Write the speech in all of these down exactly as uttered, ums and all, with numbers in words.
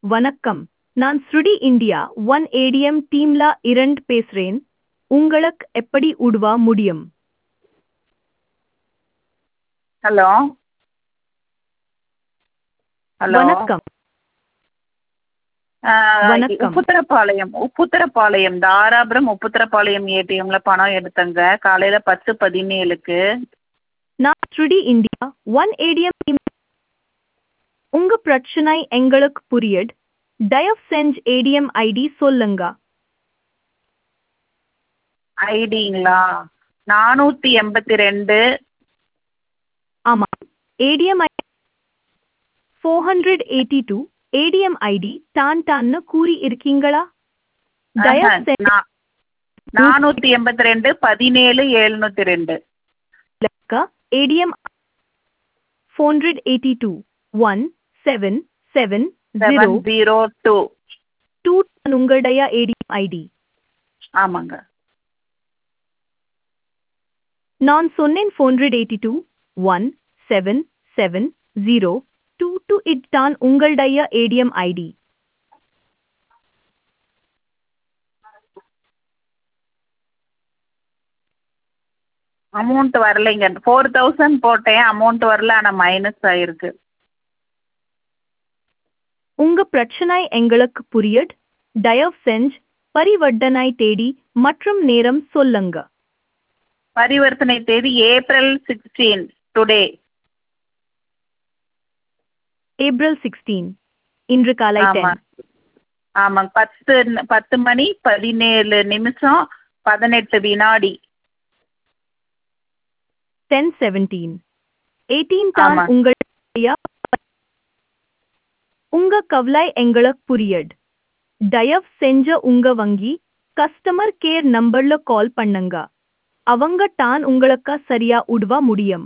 வணக்கம். நான் ஸ்ருடி India one ATM டீம்ல இரண்டு பேசுறேன். உங்களுக்கு எப்படி உதவ முடியும்? ஹலோ ஹலோ வணக்கம். ஆ, வணக்கம். உப்புத்திரப்பாளையம் உப்புத்திரப்பாளையம் தாராபுரம் உப்புத்திரப்பாளையம் ஏடிஎம்ல பணம் எடுத்தங்க காலையில பத்து பதினேழுக்கு. நான் ஸ்ருடி இந்தியா ஒன் ஏடிஎம் டீம். உங்க பிரச்சனை எங்களுக்கு புரியுது. தயவு செஞ்சு ஏடிஎம் ஐடி சொல்லுங்க. ஐடிங்களா? நானூற்றி எண்பத்தி ரெண்டு. ஆமாம். ATM ID four hundred eighty two. ATM ID தான் தான்னு கூறி இருக்கீங்களா? தயவு செஞ்சு நானூற்றி எண்பத்தி ரெண்டு பதினேழு எழுநூற்றி ரெண்டு. ATM four hundred eighty two one seven seven zero seven zero two. Two உங்களுடைய ஏடிஎம் ஐடி. ஆமாங்க. நான் சொன்னேன் four hundred eighty two one seven seven zero two two இட்டான் உங்களுடைய ஏடிஎம் ஐடி. அமௌண்ட் வரலைங்க. ஃபோர் தௌசண்ட் போட்டேன், அமௌண்ட் வரல, ஆனால் மைனஸ் ஆயிருக்கு. உங்க பிரச்சனை எங்களுக்கு புரியுது. தயவு செஞ்சு பரிவர்த்தனை தேதி மற்றும் நேரம் சொல்லுங்க. பரிவர்த்தனை தேதி April sixteen, today. April sixteen இன்று காலை ஆமாம் டென். ஆமாங்க. பத்து பத்து மணி பதினேழு நிமிஷம் பதினெட்டு வினாடி. டென் செவன்டீன் எயிட்டீன் தான் ஆமாம். உங்களுடைய. உங்க கவலை எங்களுக்கு புரியுது. தயவு செஞ்ச உங்க வங்கி கஸ்டமர் கேர் நம்பர்ல கால் பண்ணுங்க. அவங்க தான் உங்களுக்கு சரியா உதவ முடியும்.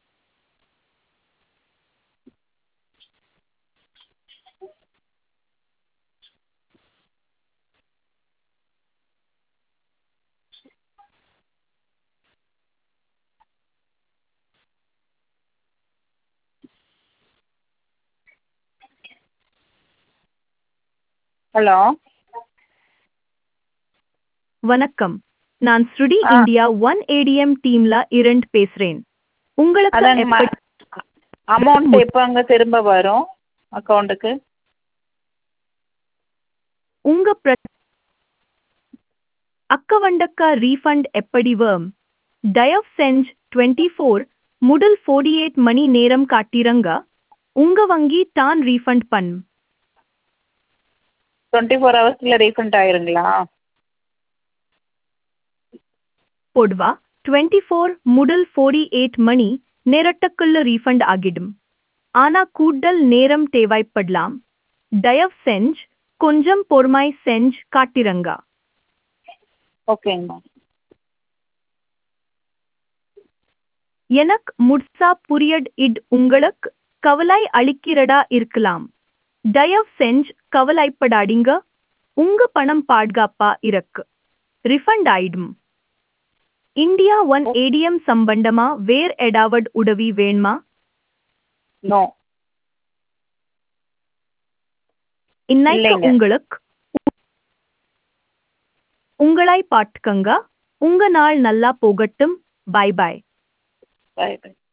ஹலோ வணக்கம். நான் ஸ்ருடி ஆ. இந்தியா ஒன் ஏடிஎம் டீம்ல இரண்டு பேசுறேன். உங்களுக்கு அதாங்க எப்படி அமௌண்ட் எப்போ அங்கே திரும்ப வரும் அக்கௌண்ட்டுக்கு? உங்க பிர- அக்கவுண்டுக்கு ரீஃபண்ட் எப்படி வரும்? தயவு செஞ்சு டுவெண்ட்டி ஃபோர் முதல் ஃபோர்ட்டி எயிட் மணி நேரம் காட்டிருங்க. உங்க வங்கி தான் ரீஃபண்ட் பண்ணும். டுவெண்ட்டி ஃபோர் ஹவர்ஸில் ரீஃபண்ட் ஆயிருங்களா? பொதுவா டுவெண்ட்டி ஃபோர் முதல் ஃபோர்ட்டி எயிட் மணி நேரத்துக்குள்ள ரீஃபண்ட் ஆகிடும். ஆனா கூடுதல் நேரம் தேவைப்படலாம். தயவு செஞ்சு கொஞ்சம் பொறுமை செஞ்சு காட்டிருங்க. ஓகேங்க. எனக்கு முழுசா புரியுது. இது உங்களுக்கு கவலை அளிக்கிறதா இருக்கலாம். தயவு செஞ்சு கவலைப்படாதீங்க. உங்க பணம் பாதுகாப்பா இருக்கு. ரிஃபண்ட் ஆயிடும். இந்தியா ஒன் ஏடிஎம் சம்பந்தமா வேற ஏதாவது உதவி வேணுமா? நோ. இன்னைக்கு இல்லைங்க. உங்களுக்கு உங்களை பார்த்துக்கங்க. உங்க நாள் நல்லா போகட்டும். Bye bye. Bye by.